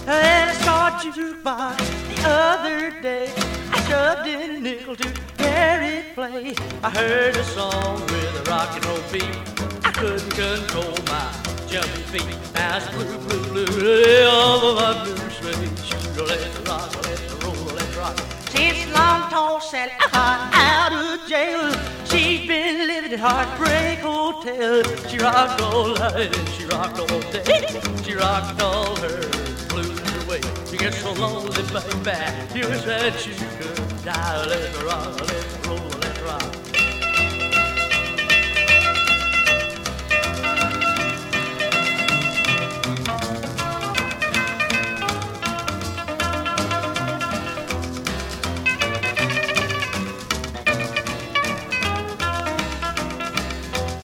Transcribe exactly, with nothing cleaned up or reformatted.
At a Star jukebox the other day, I shoved in a nickel to hear it play. I heard a song with a rock and roll beat. I couldn't control my jumping feet. Now it's blue, blue, blue, all of my blue suede shoes. Let it rock, let it roll, let it rock. Since Long Tall Sally got out of jail, she's been living at Heartbreak Hotel. She rocked all night and she rocked all day. She rocked all her blues away. She gets so lonely, baby, you wish that you could die. Let it rock, let it roll, let it rock.